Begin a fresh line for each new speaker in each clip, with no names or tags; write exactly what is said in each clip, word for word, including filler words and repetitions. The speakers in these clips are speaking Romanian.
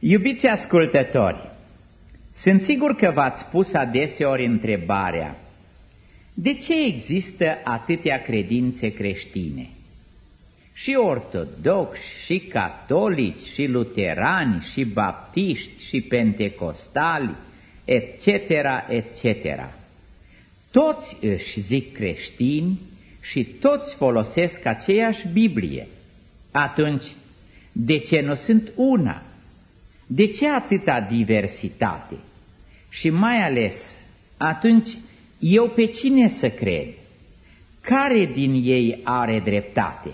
Iubiți ascultători, sunt sigur că v-ați pus adeseori întrebarea: de ce există atâtea credințe creștine? Și ortodoxi, și catolici, și luterani, și baptiști, și pentecostali, et cetera, et cetera. Toți își zic creștini și toți folosesc aceeași Biblie. Atunci, de ce nu sunt una? De ce atâta diversitate? Și mai ales, atunci, eu pe cine să cred? Care din ei are dreptate?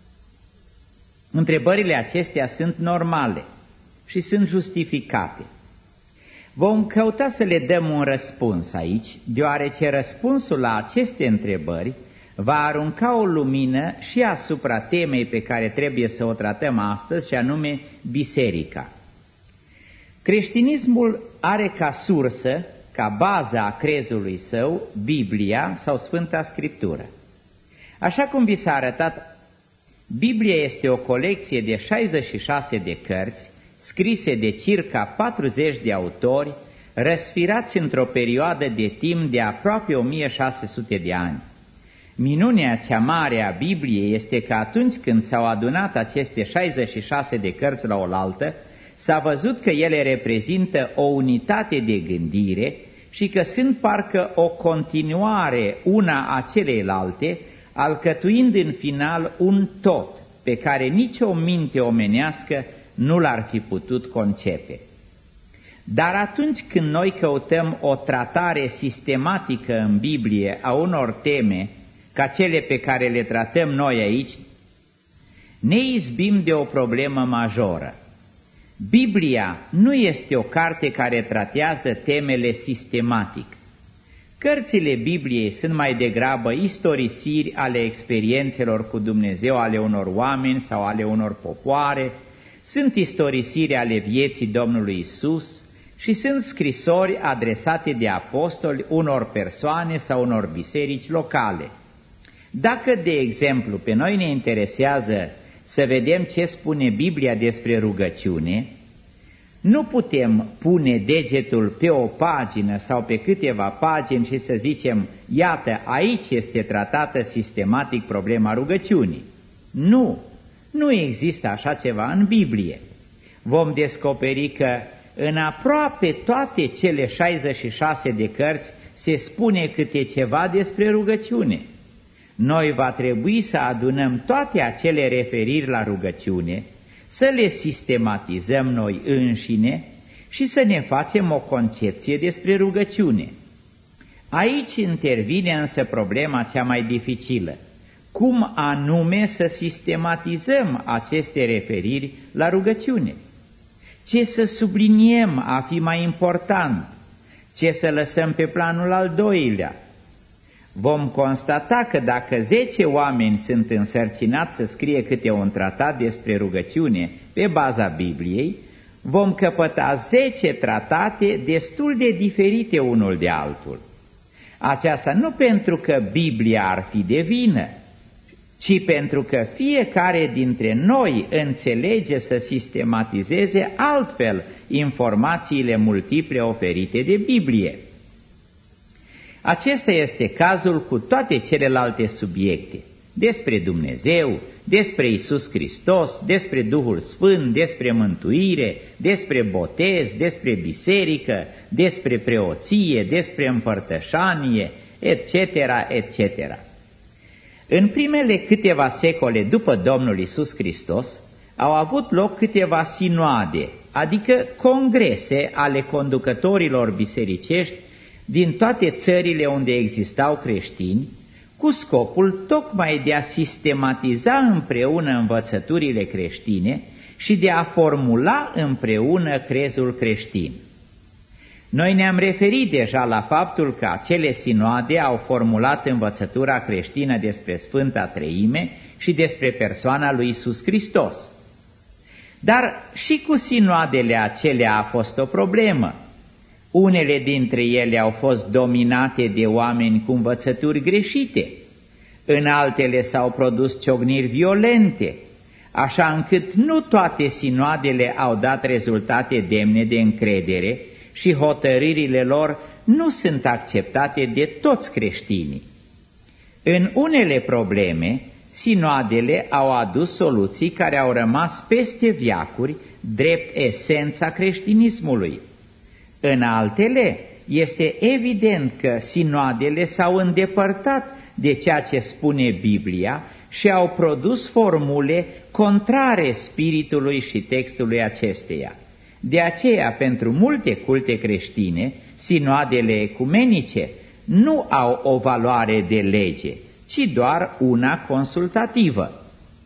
Întrebările acestea sunt normale și sunt justificate. Vom căuta să le dăm un răspuns aici, deoarece răspunsul la aceste întrebări va arunca o lumină și asupra temei pe care trebuie să o tratăm astăzi, și anume biserica. Creștinismul are ca sursă, ca bază a crezului său, Biblia sau Sfânta Scriptură. Așa cum vi s-a arătat, Biblia este o colecție de șaizeci și șase de cărți, scrise de circa patruzeci de autori, răsfirați într-o perioadă de timp de aproape o mie șase sute de ani. Minunea cea mare a Bibliei este că atunci când s-au adunat aceste șaizeci și șase de cărți la oaltă, s-a văzut că ele reprezintă o unitate de gândire și că sunt parcă o continuare una a celeilalte, alcătuind în final un tot pe care nicio minte omenească nu l-ar fi putut concepe. Dar atunci când noi căutăm o tratare sistematică în Biblie a unor teme ca cele pe care le tratăm noi aici, ne izbim de o problemă majoră. Biblia nu este o carte care tratează temele sistematic. Cărțile Bibliei sunt mai degrabă istorisiri ale experiențelor cu Dumnezeu ale unor oameni sau ale unor popoare, sunt istorisiri ale vieții Domnului Isus și sunt scrisori adresate de apostoli unor persoane sau unor biserici locale. Dacă, de exemplu, pe noi ne interesează să vedem ce spune Biblia despre rugăciune, nu putem pune degetul pe o pagină sau pe câteva pagini și să zicem: iată, aici este tratată sistematic problema rugăciunii. Nu, nu există așa ceva în Biblie. Vom descoperi că în aproape toate cele șaizeci și șase de cărți se spune câte ceva despre rugăciune. Noi va trebui să adunăm toate acele referiri la rugăciune, să le sistematizăm noi înșine și să ne facem o concepție despre rugăciune. Aici intervine însă problema cea mai dificilă: cum anume să sistematizăm aceste referiri la rugăciune? Ce să subliniem a fi mai important? Ce să lăsăm pe planul al doilea? Vom constata că dacă zece oameni sunt însărcinați să scrie câte un tratat despre rugăciune pe baza Bibliei, vom căpăta zece tratate destul de diferite unul de altul. Aceasta nu pentru că Biblia ar fi de vină, ci pentru că fiecare dintre noi înțelege să sistematizeze altfel informațiile multiple oferite de Biblie. Acesta este cazul cu toate celelalte subiecte: despre Dumnezeu, despre Iisus Hristos, despre Duhul Sfânt, despre mântuire, despre botez, despre biserică, despre preoție, despre împărtășanie, et cetera, et cetera. În primele câteva secole după Domnul Iisus Hristos au avut loc câteva sinoade, adică congrese ale conducătorilor bisericești din toate țările unde existau creștini, cu scopul tocmai de a sistematiza împreună învățăturile creștine și de a formula împreună crezul creștin. Noi ne-am referit deja la faptul că acele sinoade au formulat învățătura creștină despre Sfânta Treime și despre persoana lui Iisus Hristos. Dar și cu sinoadele acelea a fost o problemă. Unele dintre ele au fost dominate de oameni cu învățături greșite, în altele s-au produs ciocniri violente, așa încât nu toate sinoadele au dat rezultate demne de încredere și hotărârile lor nu sunt acceptate de toți creștinii. În unele probleme, sinoadele au adus soluții care au rămas peste veacuri, drept esența creștinismului. În altele, este evident că sinoadele s-au îndepărtat de ceea ce spune Biblia și au produs formule contrare spiritului și textului acesteia. De aceea, pentru multe culte creștine, sinoadele ecumenice nu au o valoare de lege, ci doar una consultativă.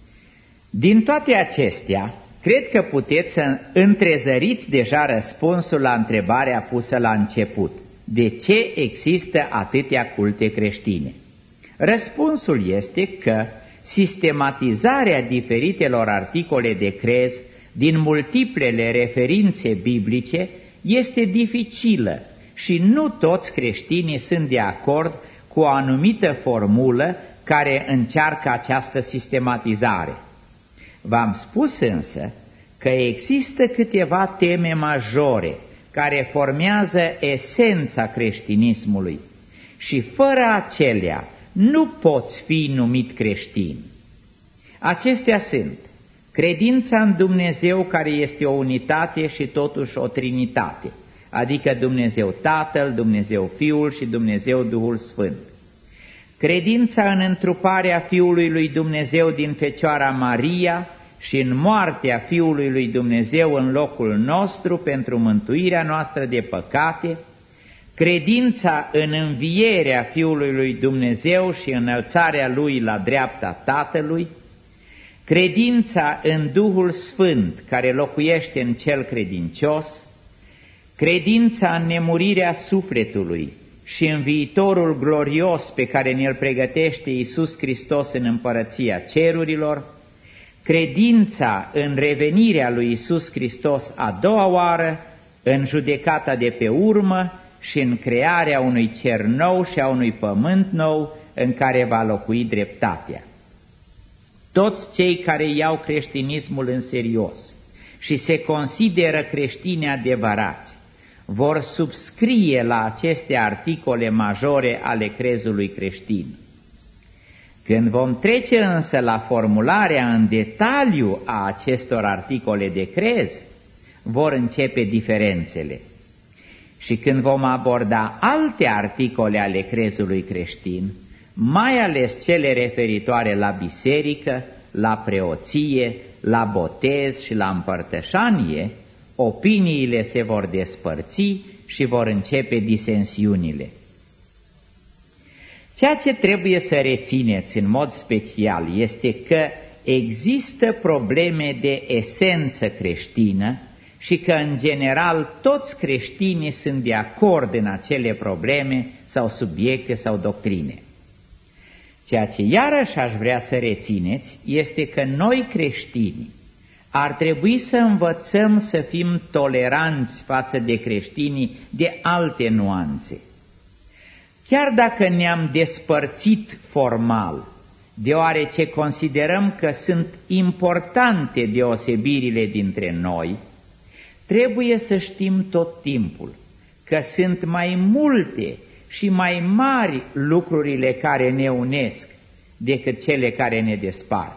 Din toate acestea, cred că puteți să întrezăriți deja răspunsul la întrebarea pusă la început. De ce există atâtea culte creștine? Răspunsul este că sistematizarea diferitelor articole de crez din multiplele referințe biblice este dificilă și nu toți creștinii sunt de acord cu o anumită formulă care încearcă această sistematizare. V-am spus însă că există câteva teme majore care formează esența creștinismului și fără acelea nu poți fi numit creștin. Acestea sunt credința în Dumnezeu, care este o unitate și totuși o trinitate, adică Dumnezeu Tatăl, Dumnezeu Fiul și Dumnezeu Duhul Sfânt. Credința în întruparea Fiului lui Dumnezeu din Fecioara Maria și în moartea Fiului lui Dumnezeu în locul nostru pentru mântuirea noastră de păcate, credința în învierea Fiului lui Dumnezeu și înălțarea Lui la dreapta Tatălui, credința în Duhul Sfânt care locuiește în cel credincios, credința în nemurirea sufletului și în viitorul glorios pe care ne-l pregătește Iisus Hristos în împărăția cerurilor, credința în revenirea lui Iisus Hristos a doua oară, în judecata de pe urmă și în crearea unui cer nou și a unui pământ nou în care va locui dreptatea. Toți cei care iau creștinismul în serios și se consideră creștini adevărați vor subscrie la aceste articole majore ale crezului creștin. Când vom trece însă la formularea în detaliu a acestor articole de crez, vor începe diferențele. Și când vom aborda alte articole ale crezului creștin, mai ales cele referitoare la biserică, la preoție, la botez și la împărtășanie, opiniile se vor despărți și vor începe disensiunile. Ceea ce trebuie să rețineți în mod special este că există probleme de esență creștină și că, în general, toți creștinii sunt de acord în acele probleme sau subiecte sau doctrine. Ceea ce iarăși aș vrea să rețineți este că noi creștini ar trebui să învățăm să fim toleranți față de creștinii de alte nuanțe. Chiar dacă ne-am despărțit formal, deoarece considerăm că sunt importante deosebirile dintre noi, trebuie să știm tot timpul că sunt mai multe și mai mari lucrurile care ne unesc decât cele care ne despart.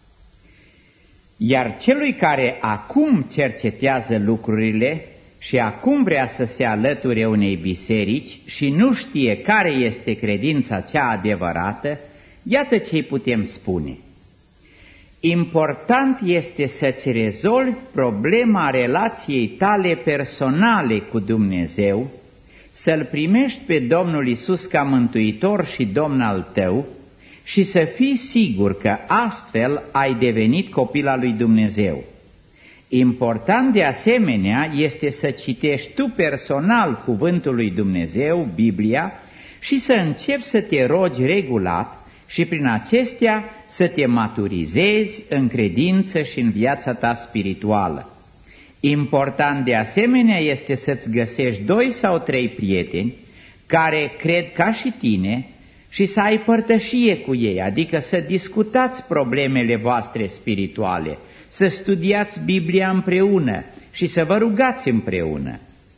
Iar celui care acum cercetează lucrurile și acum vrea să se alăture unei biserici și nu știe care este credința cea adevărată, iată ce-i putem spune. Important este să-ți rezolvi problema relației tale personale cu Dumnezeu, să-L primești pe Domnul Iisus ca mântuitor și Domn al tău și să fii sigur că astfel ai devenit copil al lui Dumnezeu. Important de asemenea este să citești tu personal cuvântul lui Dumnezeu, Biblia, și să începi să te rogi regulat și prin acestea să te maturizezi în credință și în viața ta spirituală. Important de asemenea este să-ți găsești doi sau trei prieteni care cred ca și tine și să ai părtășie cu ei, adică să discutați problemele voastre spirituale, să studiați Biblia împreună și să vă rugați împreună.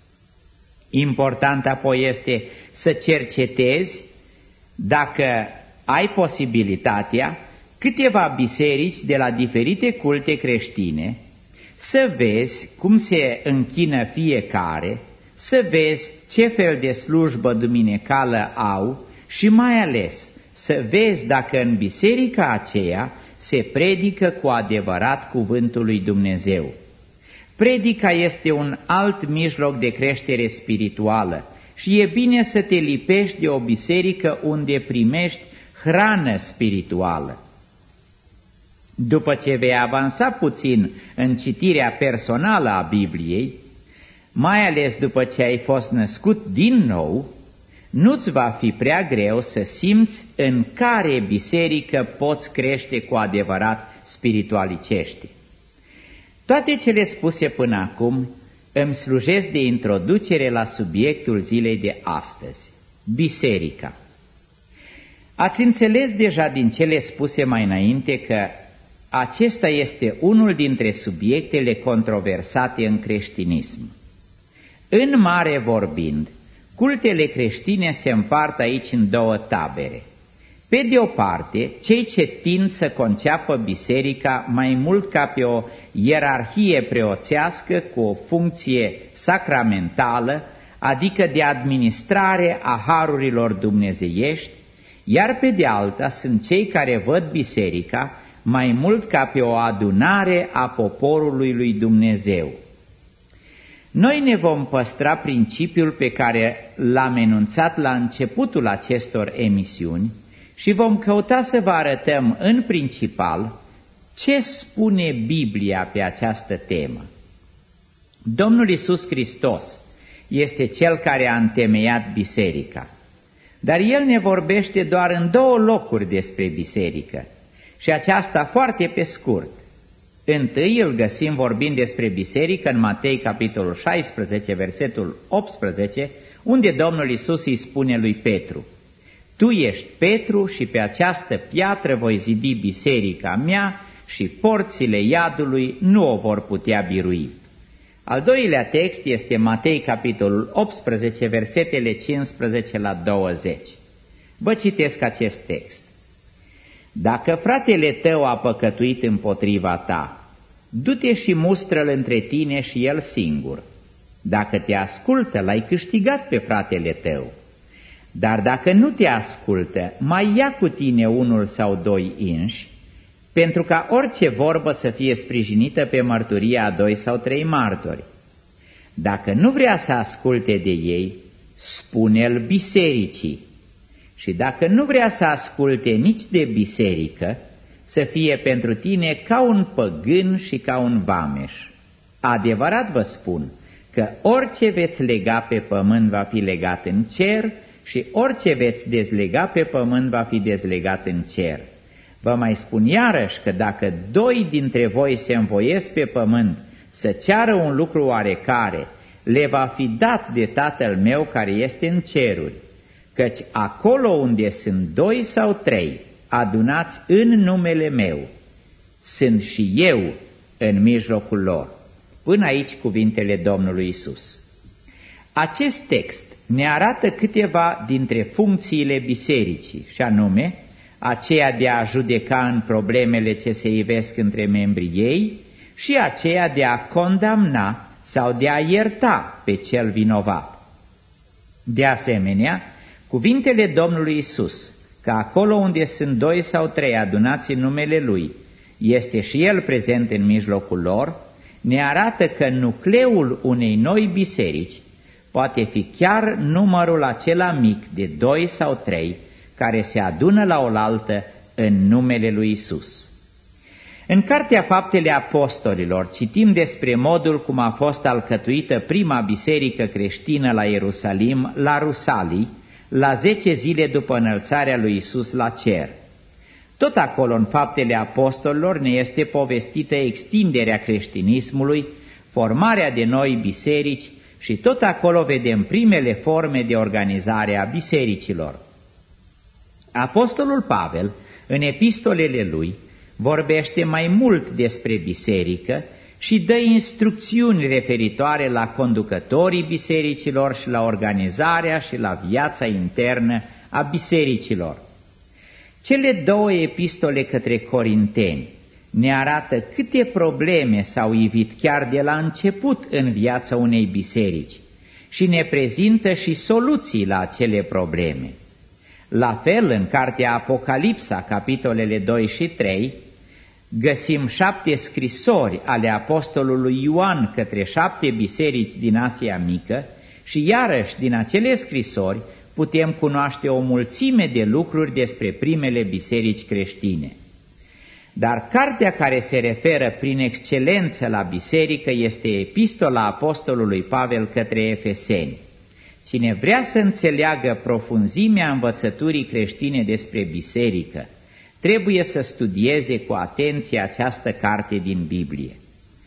Important apoi este să cercetezi, dacă ai posibilitatea, câteva biserici de la diferite culte creștine, să vezi cum se închină fiecare, să vezi ce fel de slujbă duminicală au și mai ales să vezi dacă în biserica aceea se predică cu adevărat cuvântul lui Dumnezeu. Predica este un alt mijloc de creștere spirituală și e bine să te lipești de o biserică unde primești hrană spirituală. După ce vei avansa puțin în citirea personală a Bibliei, mai ales după ce ai fost născut din nou, nu-ți va fi prea greu să simți în care biserică poți crește cu adevărat spiritualicește. Toate cele spuse până acum îmi slujesc de introducere la subiectul zilei de astăzi, biserica. Ați înțeles deja din cele spuse mai înainte că acesta este unul dintre subiectele controversate în creștinism. În mare vorbind, cultele creștine se împart aici în două tabere. Pe de o parte, cei ce tind să conceapă biserica mai mult ca pe o ierarhie preoțească cu o funcție sacramentală, adică de administrare a harurilor dumnezeiești, iar pe de alta sunt cei care văd biserica mai mult ca pe o adunare a poporului lui Dumnezeu. Noi ne vom păstra principiul pe care l-am enunțat la începutul acestor emisiuni și vom căuta să vă arătăm în principal ce spune Biblia pe această temă. Domnul Iisus Hristos este Cel care a întemeiat biserica, dar El ne vorbește doar în două locuri despre biserică și aceasta foarte pe scurt. Întâi îl găsim vorbind despre biserică în Matei, capitolul șaisprezece, versetul optsprezece, unde Domnul Iisus îi spune lui Petru: Tu ești Petru și pe această piatră voi zidi biserica mea și porțile iadului nu o vor putea birui. Al doilea text este Matei, capitolul optsprezece, versetele cincisprezece la douăzeci. Vă citesc acest text. Dacă fratele tău a păcătuit împotriva ta, du-te și mustră-l între tine și el singur. Dacă te ascultă, l-ai câștigat pe fratele tău. Dar dacă nu te ascultă, mai ia cu tine unul sau doi inși, pentru ca orice vorbă să fie sprijinită pe mărturia a doi sau trei martori. Dacă nu vrea să asculte de ei, spune-l bisericii. Și dacă nu vrea să asculte nici de biserică, să fie pentru tine ca un păgân și ca un vameș. Adevărat vă spun că orice veți lega pe pământ va fi legat în cer și orice veți dezlega pe pământ va fi dezlegat în cer. Vă mai spun iarăși că dacă doi dintre voi se învoiesc pe pământ să ceară un lucru oarecare, le va fi dat de Tatăl meu care este în ceruri. Căci acolo unde sunt doi sau trei adunați în numele meu, sunt și eu în mijlocul lor. Până aici cuvintele Domnului Iisus. Acest text ne arată câteva dintre funcțiile bisericii, și anume aceea de a judeca în problemele ce se ivesc între membrii ei și aceea de a condamna sau de a ierta pe cel vinovat. De asemenea, cuvintele Domnului Iisus, că acolo unde sunt doi sau trei adunați în numele Lui, este și El prezent în mijlocul lor, ne arată că nucleul unei noi biserici poate fi chiar numărul acela mic de doi sau trei care se adună la oaltă în numele lui Iisus. În Cartea Faptele Apostolilor citim despre modul cum a fost alcătuită prima biserică creștină la Ierusalim, la Rusalii, la zece zile după înălțarea lui Iisus la cer. Tot acolo, în Faptele Apostolilor, ne este povestită extinderea creștinismului, formarea de noi biserici și tot acolo vedem primele forme de organizare a bisericilor. Apostolul Pavel, în epistolele lui, vorbește mai mult despre biserică și dă instrucțiuni referitoare la conducătorii bisericilor și la organizarea și la viața internă a bisericilor. Cele două epistole către Corinteni ne arată câte probleme s-au ivit chiar de la început în viața unei biserici și ne prezintă și soluții la acele probleme. La fel, în cartea Apocalipsa, capitolele doi și trei, găsim șapte scrisori ale apostolului Ioan către șapte biserici din Asia Mică și iarăși din acele scrisori putem cunoaște o mulțime de lucruri despre primele biserici creștine. Dar cartea care se referă prin excelență la biserică este epistola apostolului Pavel către Efeseni. Cine vrea să înțeleagă profunzimea învățăturii creștine despre biserică, trebuie să studieze cu atenție această carte din Biblie.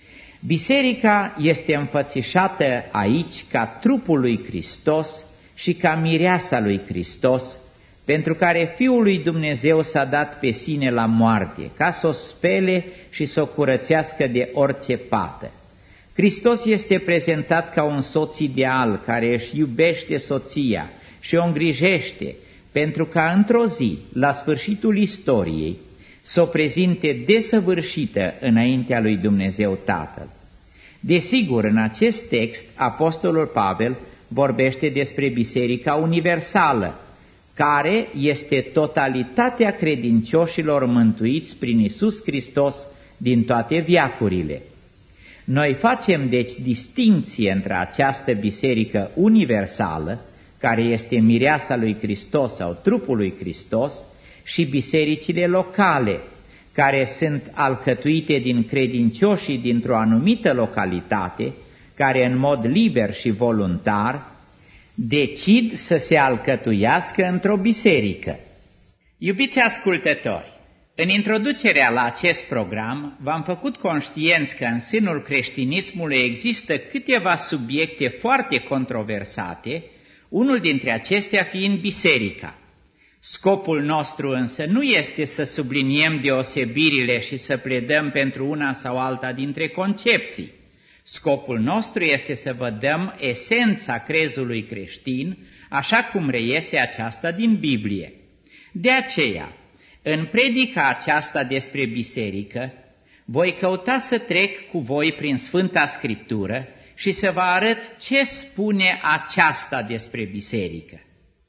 Biserica este înfățișată aici ca trupul lui Hristos și ca mireasa lui Hristos, pentru care Fiul lui Dumnezeu s-a dat pe sine la moarte, ca să o spele și să o curățească de orice pată. Hristos este prezentat ca un soț ideal care își iubește soția și o îngrijește, pentru ca într-o zi, la sfârșitul istoriei, să o prezinte desăvârșită înaintea lui Dumnezeu Tatăl. Desigur, în acest text, apostolul Pavel vorbește despre Biserica Universală, care este totalitatea credincioșilor mântuiți prin Iisus Hristos din toate veacurile. Noi facem deci distinție între această biserică universală, care este mireasa lui Hristos sau trupul lui Hristos, și bisericile locale, care sunt alcătuite din credincioșii dintr-o anumită localitate, care în mod liber și voluntar decid să se alcătuiască într-o biserică. Iubiți ascultători, în introducerea la acest program v-am făcut conștienți că în sânul creștinismului există câteva subiecte foarte controversate, unul dintre acestea fiind biserica. Scopul nostru însă nu este să subliniem deosebirile și să pledăm pentru una sau alta dintre concepții. Scopul nostru este să vă dăm esența crezului creștin, așa cum reiese aceasta din Biblie. De aceea, în predica aceasta despre biserică, voi căuta să trec cu voi prin Sfânta Scriptură și să vă arăt ce spune aceasta despre biserică.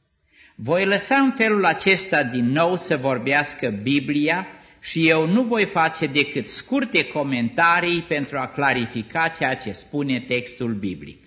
Voi lăsa în felul acesta din nou să vorbească Biblia și eu nu voi face decât scurte comentarii pentru a clarifica ceea ce spune textul biblic.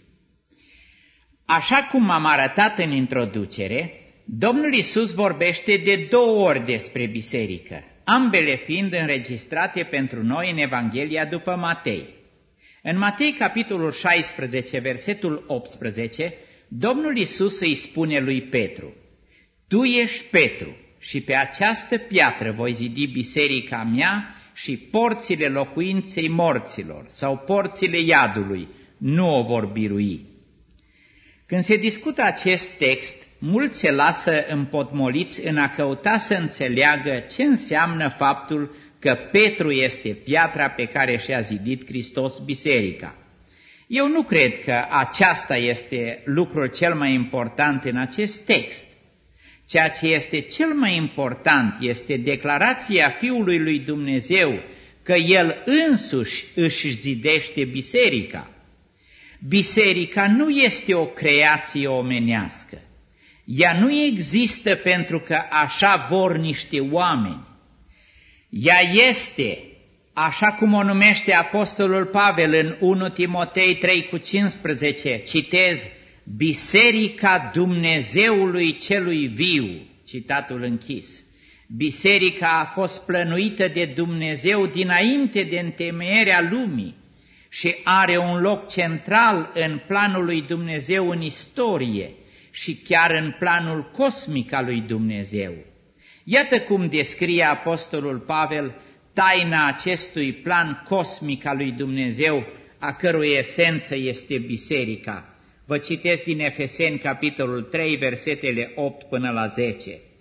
Așa cum am arătat în introducere, Domnul Iisus vorbește de două ori despre biserică, ambele fiind înregistrate pentru noi în Evanghelia după Matei. În Matei, capitolul șaisprezece, versetul optsprezece, Domnul Iisus îi spune lui Petru: Tu ești Petru și pe această piatră voi zidi biserica mea și porțile locuinței morților sau porțile iadului nu o vor birui. Când se discută acest text, mulți se lasă împotmoliți în a căuta să înțeleagă ce înseamnă faptul că Petru este piatra pe care și-a zidit Hristos biserica. Eu nu cred că aceasta este lucrul cel mai important în acest text. Ceea ce este cel mai important este declarația Fiului lui Dumnezeu că El însuși își zidește biserica. Biserica nu este o creație omenească. Ea nu există pentru că așa vor niște oameni. Ea este, așa cum o numește apostolul Pavel în unu Timotei trei cu cincisprezece, citez, Biserica Dumnezeului celui viu, citatul închis. Biserica a fost plănuită de Dumnezeu dinainte de întemeierea lumii și are un loc central în planul lui Dumnezeu în istorie și chiar în planul cosmic al lui Dumnezeu. Iată cum descrie apostolul Pavel taina acestui plan cosmic al lui Dumnezeu, a cărui esență este biserica. Vă citesc din Efeseni, capitolul trei, versetele opt până la zece.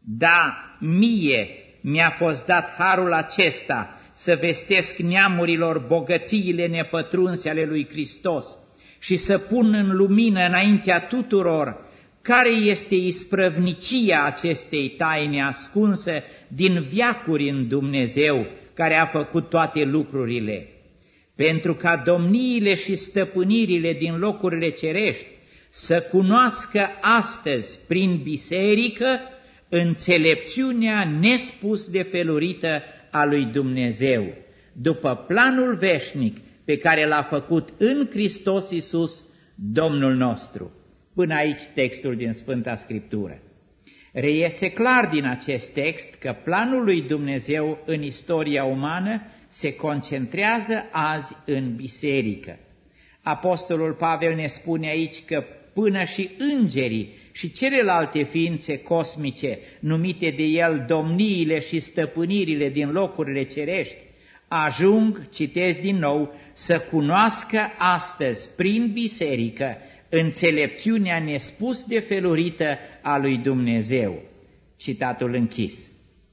Da, mie mi-a fost dat harul acesta să vestesc neamurilor bogățiile nepătrunse ale lui Hristos și să pun în lumină înaintea tuturor care este isprăvnicia acestei taine ascunse din veacuri în Dumnezeu, care a făcut toate lucrurile, pentru ca domniile și stăpânirile din locurile cerești să cunoască astăzi prin biserică înțelepciunea nespus de felurită a lui Dumnezeu, după planul veșnic pe care l-a făcut în Hristos Iisus, Domnul nostru. Până aici textul din Sfânta Scriptură. Reiese clar din acest text că planul lui Dumnezeu în istoria umană se concentrează azi în biserică. Apostolul Pavel ne spune aici că până și îngerii și celelalte ființe cosmice, numite de el domniile și stăpânirile din locurile cerești, ajung, citesc din nou, să cunoască astăzi prin biserică înțelepciunea nespus de felurită a lui Dumnezeu. Citatul închis.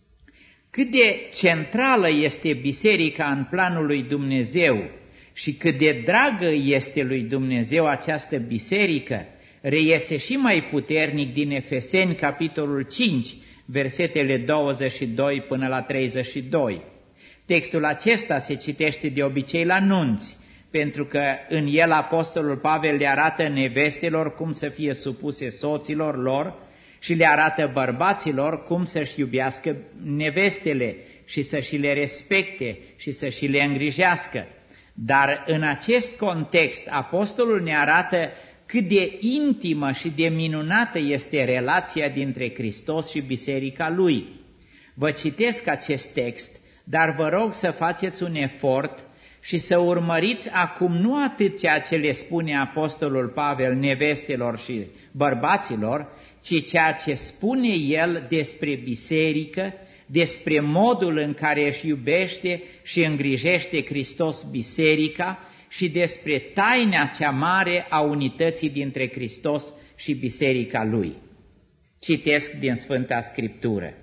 Cât de centrală este biserica în planul lui Dumnezeu și cât de dragă este lui Dumnezeu această biserică, reiese și mai puternic din Efeseni, capitolul cinci, versetele douăzeci și doi până la treizeci și doi. Textul acesta se citește de obicei la nunți, pentru că în el apostolul Pavel le arată nevestelor cum să fie supuse soților lor și le arată bărbaților cum să-și iubească nevestele și să și le respecte și să și le îngrijească. Dar în acest context apostolul ne arată cât de intimă și de minunată este relația dintre Hristos și biserica lui. Vă citesc acest text, dar vă rog să faceți un efort și să urmăriți acum nu atât ceea ce le spune apostolul Pavel nevestelor și bărbaților, ci ceea ce spune el despre biserică, despre modul în care își iubește și îngrijește Hristos biserica și despre taina cea mare a unității dintre Hristos și biserica lui. Citesc din Sfânta Scriptură.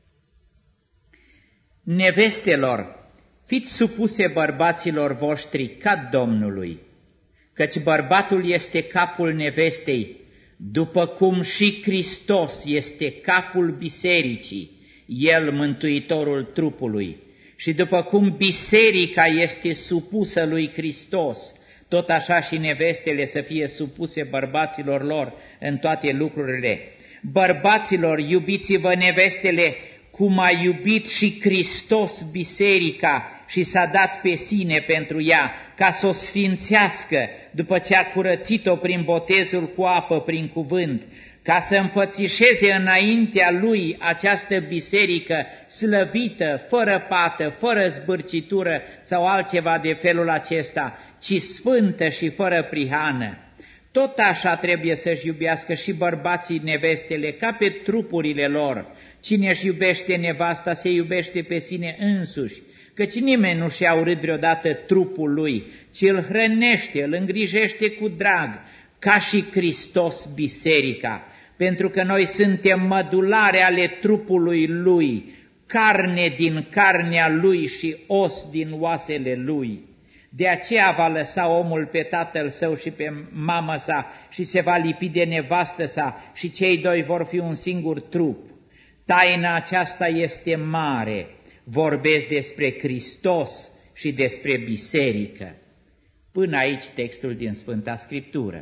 Nevestelor, fiți supuse bărbaților voștri ca Domnului, căci bărbatul este capul nevestei, după cum și Hristos este capul bisericii, el mântuitorul trupului. Și după cum biserica este supusă lui Hristos, tot așa și nevestele să fie supuse bărbaților lor în toate lucrurile. Bărbaților, iubiți-vă nevestele cum a iubit și Hristos biserica și s-a dat pe sine pentru ea, ca să o sfințească după ce a curățit-o prin botezul cu apă, prin cuvânt, ca să înfățișeze înaintea lui această biserică slăvită, fără pată, fără zbârcitură sau altceva de felul acesta, ci sfântă și fără prihană. Tot așa trebuie să-și iubească și bărbații nevestele ca pe trupurile lor. Cine își iubește nevasta se iubește pe sine însuși, căci nimeni nu și-a urât vreodată trupul lui, ci îl hrănește, îl îngrijește cu drag, ca și Hristos biserica, pentru că noi suntem mădulare ale trupului lui, carne din carnea lui și os din oasele lui. De aceea va lăsa omul pe tatăl său și pe mamă sa și se va lipi de nevastă sa și cei doi vor fi un singur trup. Taina aceasta este mare, vorbesc despre Hristos și despre biserică. Până aici textul din Sfânta Scriptură.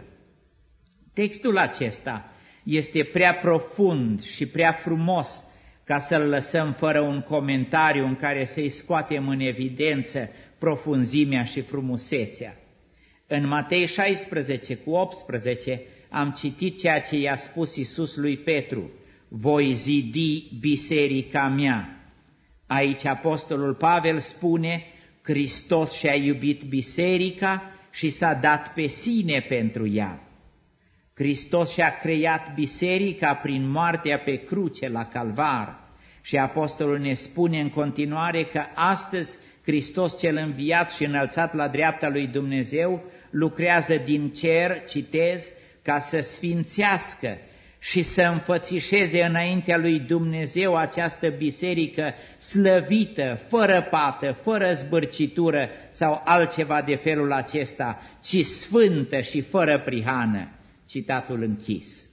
Textul acesta este prea profund și prea frumos ca să-l lăsăm fără un comentariu în care să-i scoatem în evidență profunzimea și frumusețea. În Matei șaisprezece cu optsprezece am citit ceea ce i-a spus Iisus lui Petru: voi zidi biserica mea. Aici apostolul Pavel spune: Hristos și-a iubit biserica și s-a dat pe sine pentru ea. Hristos și-a creat biserica prin moartea pe cruce la Calvar și apostolul ne spune în continuare că astăzi Hristos cel înviat și înălțat la dreapta lui Dumnezeu lucrează din cer, citez, ca să sfințească și să înfățișeze înaintea lui Dumnezeu această biserică slăvită, fără pată, fără zbârcitură sau altceva de felul acesta, ci sfântă și fără prihană. Citatul închis.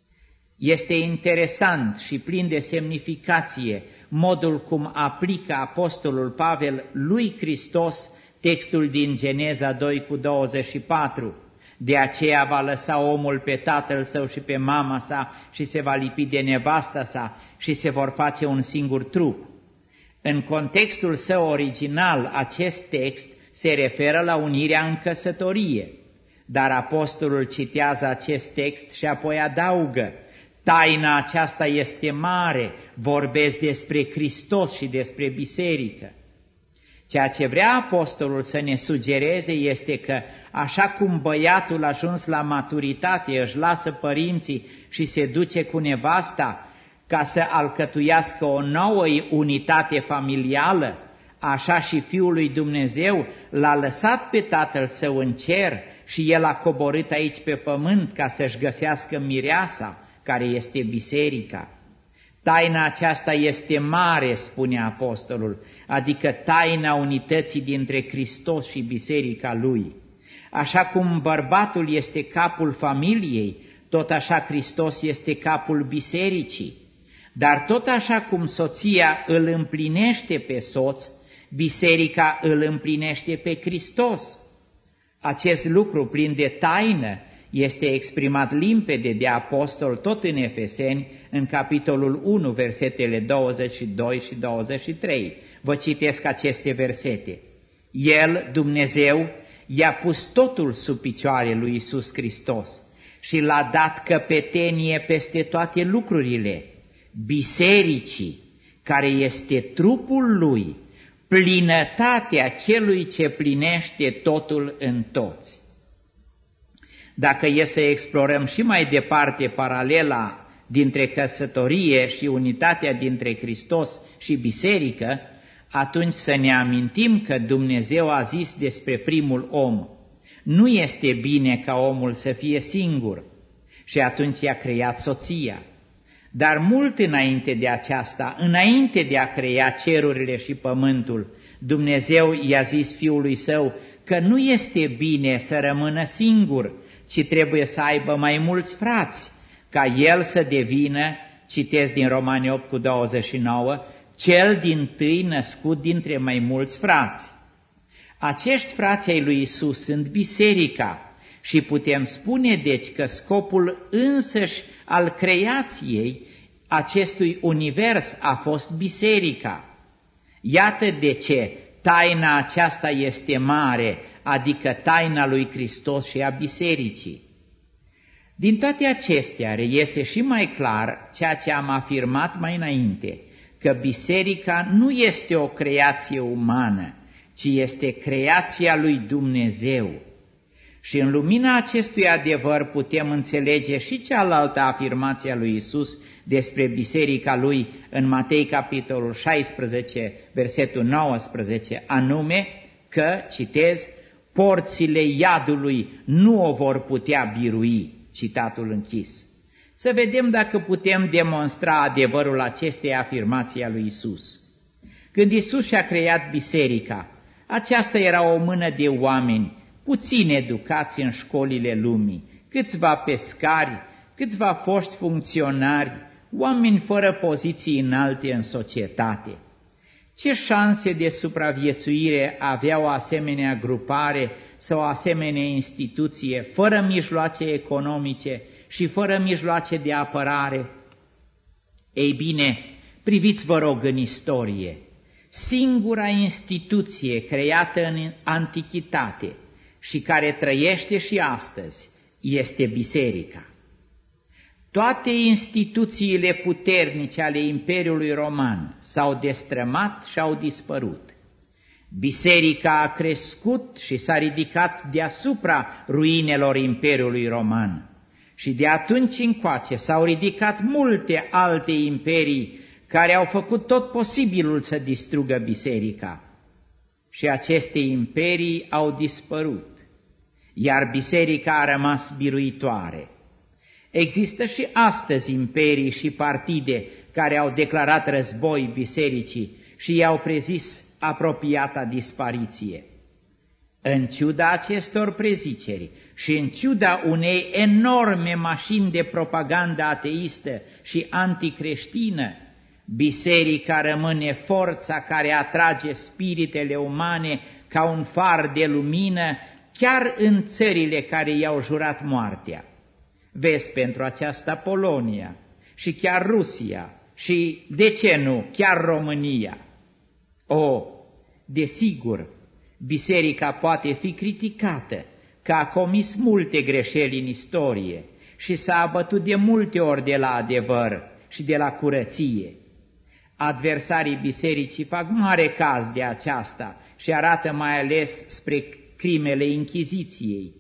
Este interesant și plin de semnificație modul cum aplică apostolul Pavel lui Hristos textul din Geneza doi cu douăzeci și patru. De aceea va lăsa omul pe tatăl său și pe mama sa și se va lipi de nevasta sa și se vor face un singur trup. În contextul său original, acest text se referă la unirea în căsătorie, dar apostolul citează acest text și apoi adaugă: taina aceasta este mare, vorbesc despre Hristos și despre biserică. Ceea ce vrea apostolul să ne sugereze este că, așa cum băiatul ajuns la maturitate își lasă părinții și se duce cu nevasta ca să alcătuiască o nouă unitate familială, așa și Fiul lui Dumnezeu l-a lăsat pe Tatăl Său în cer și El a coborât aici pe pământ ca să-și găsească mireasa, care este biserica. Taina aceasta este mare, spune apostolul, adică taina unității dintre Hristos și biserica Lui. Așa cum bărbatul este capul familiei, tot așa Hristos este capul bisericii. Dar tot așa cum soția îl împlinește pe soț, biserica îl împlinește pe Hristos. Acest lucru plin de taină este exprimat limpede de apostol tot în Efeseni, în capitolul unu, versetele douăzeci și doi și douăzeci și trei. Vă citesc aceste versete. El, Dumnezeu, i-a pus totul sub picioare lui Iisus Hristos și l-a dat căpetenie peste toate lucrurile, bisericii, care este trupul lui, plinătatea celui ce plinește totul în toți. Dacă e să explorăm și mai departe paralela dintre căsătorie și unitatea dintre Hristos și biserică, atunci să ne amintim că Dumnezeu a zis despre primul om: nu este bine ca omul să fie singur, și atunci i-a creat soția. Dar mult înainte de aceasta, înainte de a crea cerurile și pământul, Dumnezeu i-a zis Fiului Său că nu este bine să rămână singur, ci trebuie să aibă mai mulți frați, ca el să devină, citesc din Romani opt cu douăzeci și nouă, cel dintâi născut dintre mai mulți frați. Acești frați ai lui Isus sunt biserica și putem spune deci că scopul însăși al creației acestui univers a fost biserica. Iată de ce taina aceasta este mare, adică taina lui Hristos și a bisericii. Din toate acestea reiese și mai clar ceea ce am afirmat mai înainte, că biserica nu este o creație umană, ci este creația lui Dumnezeu. Și în lumina acestui adevăr putem înțelege și cealaltă afirmație a lui Isus despre biserica lui în Matei capitolul șaisprezece, versetul nouăsprezece, anume că, citez, porțile iadului nu o vor putea birui, citatul închis. Să vedem dacă putem demonstra adevărul acestei afirmații a lui Isus. Când Isus și-a creat biserica, aceasta era o mână de oameni puțin educați în școlile lumii, câțiva pescari, câțiva foști funcționari, oameni fără poziții înalte în societate. Ce șanse de supraviețuire avea o asemenea grupare sau o asemenea instituție fără mijloace economice și fără mijloace de apărare? Ei bine, priviți vă rog în istorie. Singura instituție creată în antichitate și care trăiește și astăzi este biserica. Toate instituțiile puternice ale Imperiului Roman s-au destrămat și au dispărut. Biserica a crescut și s-a ridicat deasupra ruinelor Imperiului Roman și de atunci încoace s-au ridicat multe alte imperii care au făcut tot posibilul să distrugă biserica. Și aceste imperii au dispărut, iar biserica a rămas biruitoare. Există și astăzi imperii și partide care au declarat război bisericii și i-au prezis apropiata dispariție. În ciuda acestor preziceri și în ciuda unei enorme mașini de propagandă ateistă și anticreștină, biserica rămâne forța care atrage spiritele umane ca un far de lumină chiar în țările care i-au jurat moartea. Vezi pentru aceasta Polonia și chiar Rusia și, de ce nu, chiar România. O, desigur, biserica poate fi criticată că a comis multe greșeli în istorie și s-a abătut de multe ori de la adevăr și de la curăție. Adversarii bisericii fac mare caz de aceasta și arată mai ales spre crimele Inchiziției.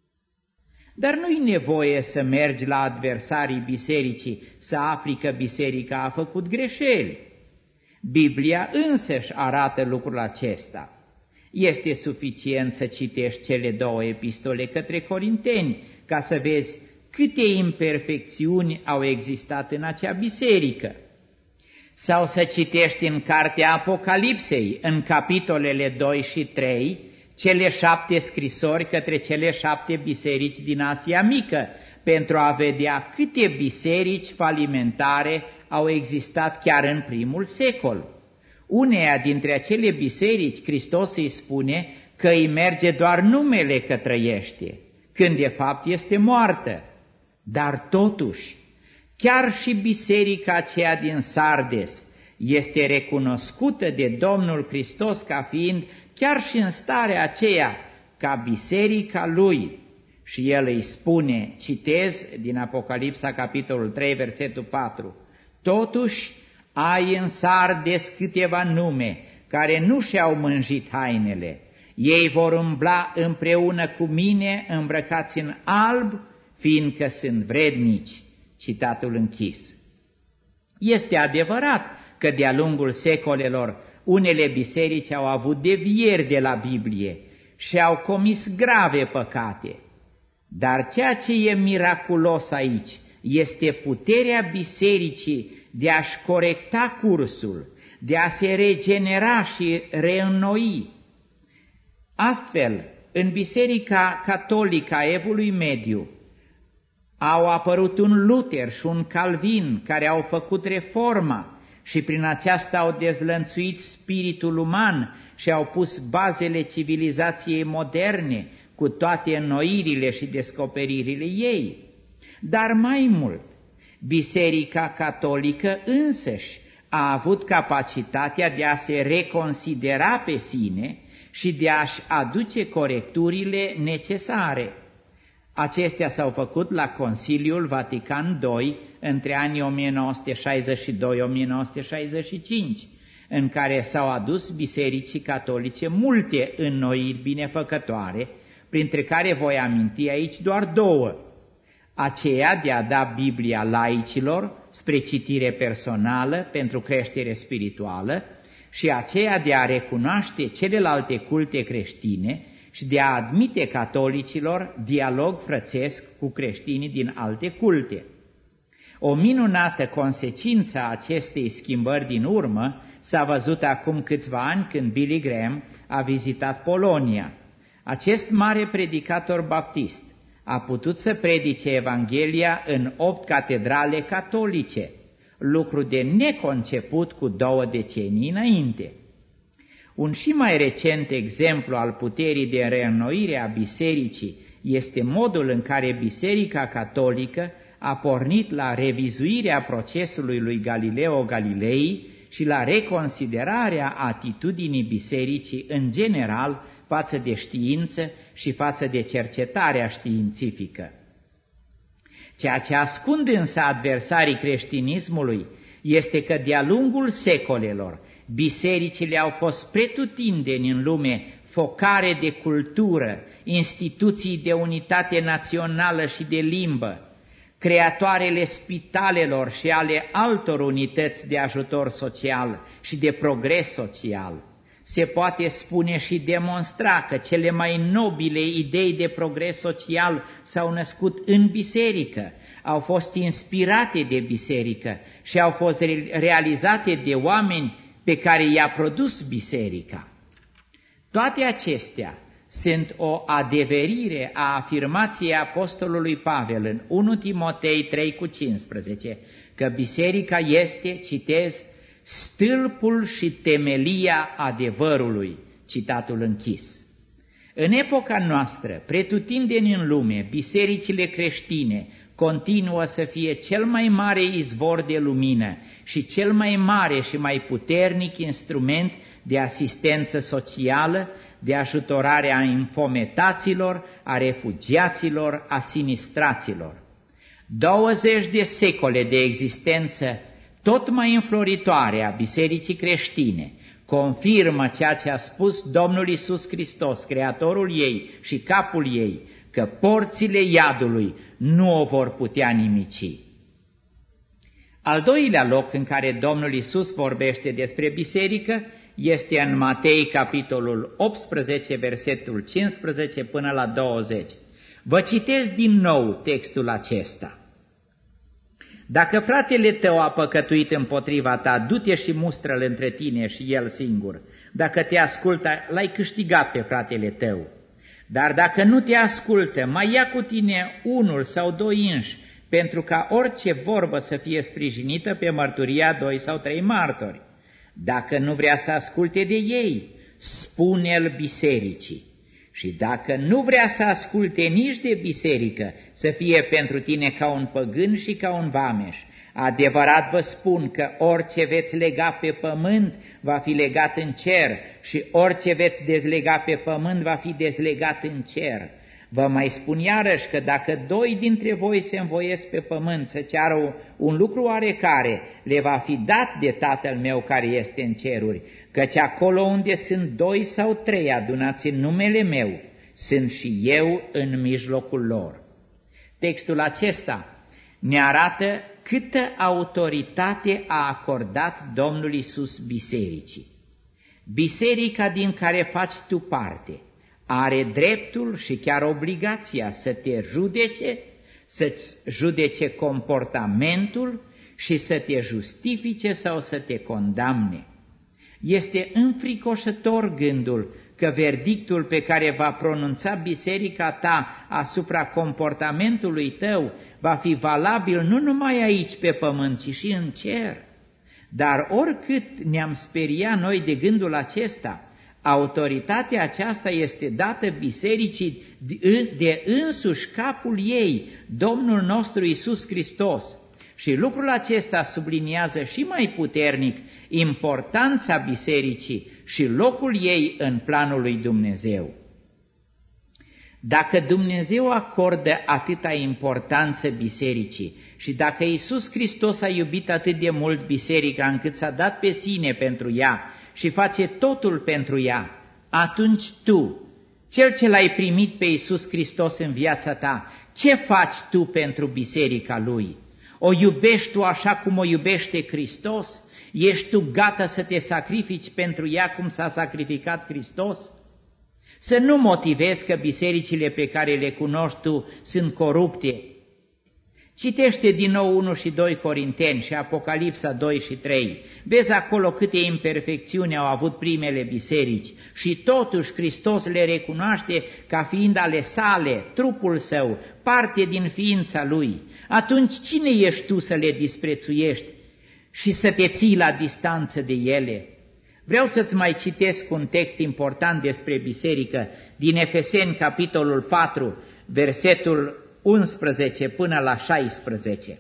Dar nu-i nevoie să mergi la adversarii bisericii să afli că biserica a făcut greșeli. Biblia însăși arată lucrul acesta. Este suficient să citești cele două epistole către Corinteni ca să vezi câte imperfecțiuni au existat în acea biserică. Sau să citești în cartea Apocalipsei, în capitolele doi și trei, cele șapte scrisori către cele șapte biserici din Asia Mică, pentru a vedea câte biserici falimentare au existat chiar în primul secol. Uneia dintre acele biserici, Hristos îi spune că îi merge doar numele că trăiește, când de fapt este moartă. Dar totuși, chiar și biserica aceea din Sardes este recunoscută de Domnul Hristos ca fiind chiar și în starea aceea ca biserica lui. Și el îi spune, citez din Apocalipsa capitolul trei, versetul patru, totuși ai în Sardes câteva nume care nu și-au mânjit hainele. Ei vor umbla împreună cu mine îmbrăcați în alb, fiindcă sunt vrednici. Citatul închis. Este adevărat că de-a lungul secolelor unele biserici au avut devieri de la Biblie și au comis grave păcate. Dar ceea ce e miraculos aici este puterea bisericii de a-și corecta cursul, de a se regenera și reînnoi. Astfel, în Biserica Catolică a Evului Mediu au apărut un Luther și un Calvin care au făcut reforma și prin aceasta au dezlănțuit spiritul uman și au pus bazele civilizației moderne cu toate înnoirile și descoperirile ei. Dar mai mult, Biserica Catolică însăși a avut capacitatea de a se reconsidera pe sine și de a-și aduce corecturile necesare. Acestea s-au făcut la Conciliul Vatican doi între anii o mie nouă sute șaizeci și doi - o mie nouă sute șaizeci și cinci, în care s-au adus bisericii catolice multe înnoiri binefăcătoare, printre care voi aminti aici doar două. Aceea de a da Biblia laicilor spre citire personală pentru creștere spirituală și aceea de a recunoaște celelalte culte creștine și de a admite catolicilor dialog frățesc cu creștinii din alte culte. O minunată consecință a acestei schimbări din urmă s-a văzut acum câțiva ani când Billy Graham a vizitat Polonia. Acest mare predicator baptist a putut să predice Evanghelia în opt catedrale catolice, lucru de neconceput cu două decenii înainte. Un și mai recent exemplu al puterii de reînnoire a bisericii este modul în care Biserica Catolică a pornit la revizuirea procesului lui Galileo Galilei și la reconsiderarea atitudinii bisericii în general față de știință și față de cercetarea științifică. Ceea ce ascund însă adversarii creștinismului este că de-a lungul secolelor bisericile au fost pretutindeni în lume focare de cultură, instituții de unitate națională și de limbă, creatoarele spitalelor și ale altor unități de ajutor social și de progres social. Se poate spune și demonstra că cele mai nobile idei de progres social s-au născut în biserică, au fost inspirate de biserică și au fost realizate de oameni pe care i-a produs biserica. Toate acestea sunt o adeverire a afirmației apostolului Pavel în unu Timotei trei cu cincisprezece, că biserica este, citez, stâlpul și temelia adevărului, citatul închis. În epoca noastră, pretutindeni în lume, bisericile creștine continuă să fie cel mai mare izvor de lumină și cel mai mare și mai puternic instrument de asistență socială, de ajutorare a infometaților, a refugiaților, a sinistraților. douăzeci de secole de existență tot mai înfloritoare a bisericii creștine confirmă ceea ce a spus Domnul Iisus Hristos, Creatorul ei și capul ei, că porțile iadului nu o vor putea nimici. Al doilea loc în care Domnul Iisus vorbește despre biserică este în Matei, capitolul optsprezece, versetul cincisprezece până la douăzeci. Vă citesc din nou textul acesta. Dacă fratele tău a păcătuit împotriva ta, du-te și mustră-l între tine și el singur. Dacă te ascultă, l-ai câștigat pe fratele tău. Dar dacă nu te ascultă, mai ia cu tine unul sau doi înși, pentru ca orice vorbă să fie sprijinită pe mărturia doi sau trei martori. Dacă nu vrea să asculte de ei, spune-l bisericii. Și dacă nu vrea să asculte nici de biserică, să fie pentru tine ca un păgân și ca un vameș. Adevărat vă spun că orice veți lega pe pământ va fi legat în cer și orice veți dezlega pe pământ va fi dezlegat în cer. Vă mai spun iarăși că dacă doi dintre voi se învoiesc pe pământ să ceară un lucru oarecare, le va fi dat de Tatăl meu care este în ceruri, căci acolo unde sunt doi sau trei adunați în numele meu, sunt și eu în mijlocul lor. Textul acesta ne arată câtă autoritate a acordat Domnul Iisus bisericii. Biserica din care faci tu parte are dreptul și chiar obligația să te judece, să-ți judece comportamentul și să te justifice sau să te condamne. Este înfricoșător gândul că verdictul pe care va pronunța biserica ta asupra comportamentului tău va fi valabil nu numai aici pe pământ, ci și în cer. Dar oricât ne-am speriat noi de gândul acesta, autoritatea aceasta este dată bisericii de însuși capul ei, Domnul nostru Iisus Hristos. Și lucrul acesta subliniază și mai puternic importanța bisericii și locul ei în planul lui Dumnezeu. Dacă Dumnezeu acordă atâta importanță bisericii și dacă Iisus Hristos a iubit atât de mult biserica încât s-a dat pe sine pentru ea și face totul pentru ea, atunci tu, cel ce l-ai primit pe Iisus Hristos în viața ta, ce faci tu pentru biserica Lui? O iubești tu așa cum o iubește Hristos? Ești tu gata să te sacrifici pentru ea cum s-a sacrificat Hristos? Să nu motivezi că bisericile pe care le cunoști tu sunt corupte. Citește din nou unu și doi Corinteni și Apocalipsa doi și trei. Vezi acolo câte imperfecțiuni au avut primele biserici și totuși Hristos le recunoaște ca fiind ale sale, trupul său, parte din ființa Lui. Atunci cine ești tu să le disprețuiești și să te ții la distanță de ele? Vreau să-ți mai citesc un text important despre biserică din Efeseni, capitolul patru, versetul unsprezece până la șaisprezece.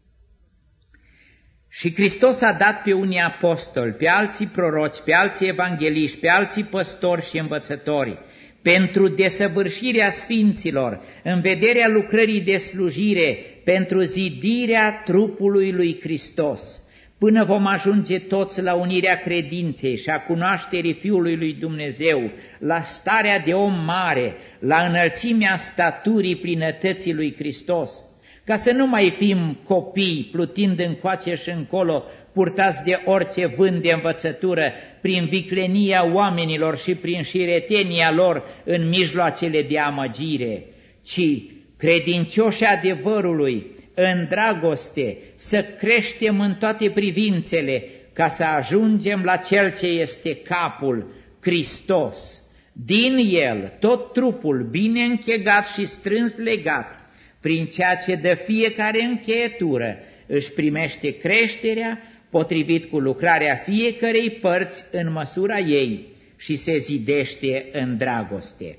Și Hristos a dat pe unii apostoli, pe alții proroci, pe alții evangeliști, pe alții păstori și învățători, pentru desăvârșirea sfinților, în vederea lucrării de slujire, pentru zidirea trupului lui Hristos, până vom ajunge toți la unirea credinței și a cunoașterii Fiului lui Dumnezeu, la starea de om mare, la înălțimea staturii plinătății lui Hristos, ca să nu mai fim copii plutind încoace și încolo, purtați de orice vânt de învățătură, prin viclenia oamenilor și prin șiretenia lor în mijloacele de amăgire, ci credincioși adevărului, în dragoste, să creștem în toate privințele, ca să ajungem la Cel ce este capul, Hristos. Din El, tot trupul, bine închegat și strâns legat, prin ceea ce dă fiecare încheietură, își primește creșterea, potrivit cu lucrarea fiecărei părți în măsura ei și se zidește în dragoste.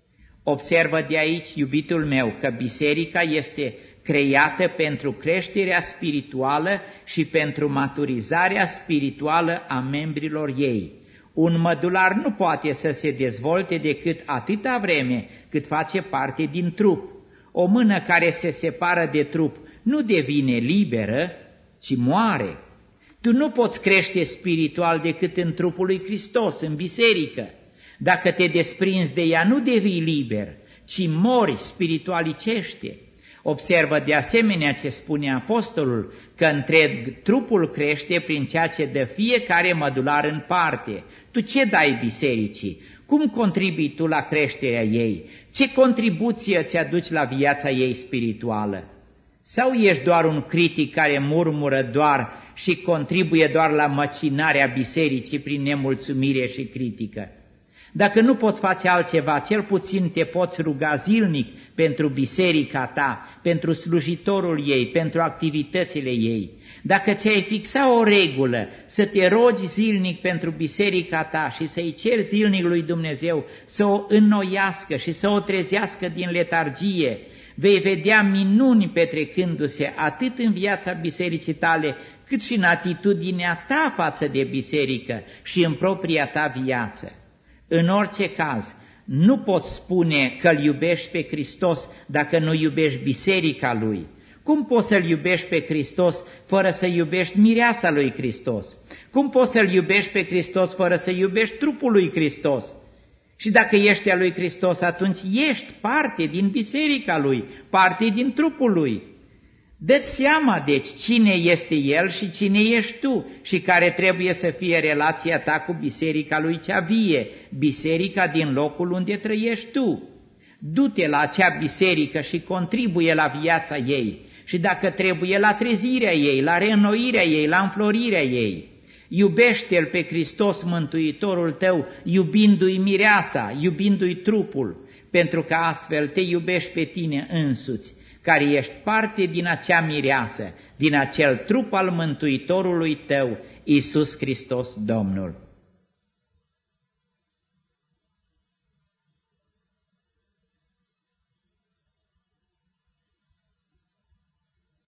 Observă de aici, iubitul meu, că biserica este creată pentru creșterea spirituală și pentru maturizarea spirituală a membrilor ei. Un mădular nu poate să se dezvolte decât atâta vreme cât face parte din trup. O mână care se separă de trup nu devine liberă, ci moare. Tu nu poți crește spiritual decât în trupul lui Hristos, în biserică. Dacă te desprinzi de ea, nu devii liber, ci mori spiritualicește. Observă de asemenea ce spune apostolul, că întreg trupul crește prin ceea ce dă fiecare mădular în parte. Tu ce dai bisericii? Cum contribui tu la creșterea ei? Ce contribuție îți aduci la viața ei spirituală? Sau ești doar un critic care murmură doar și contribuie doar la măcinarea bisericii prin nemulțumire și critică? Dacă nu poți face altceva, cel puțin te poți ruga zilnic pentru biserica ta, pentru slujitorul ei, pentru activitățile ei. Dacă ți-ai fixa o regulă să te rogi zilnic pentru biserica ta și să-i ceri zilnic lui Dumnezeu să o înnoiască și să o trezească din letargie, vei vedea minuni petrecându-se atât în viața bisericii tale, cât și în atitudinea ta față de biserică și în propria ta viață. În orice caz, nu poți spune că îl iubești pe Hristos dacă nu iubești biserica Lui. Cum poți să-L iubești pe Hristos fără să iubești mireasa lui Hristos? Cum poți să-L iubești pe Hristos fără să iubești trupul lui Hristos? Și dacă ești a lui Hristos, atunci ești parte din biserica Lui, parte din trupul Lui. Dă-ți seama, deci, cine este El și cine ești tu și care trebuie să fie relația ta cu biserica Lui cea vie, biserica din locul unde trăiești tu. Du-te la acea biserică și contribuie la viața ei și dacă trebuie la trezirea ei, la reînnoirea ei, la înflorirea ei. Iubește-L pe Hristos Mântuitorul tău, iubindu-i mireasa, iubindu-i trupul, pentru că astfel te iubești pe tine însuți, care ești parte din acea mireasă, din acel trup al Mântuitorului tău, Iisus Hristos Domnul.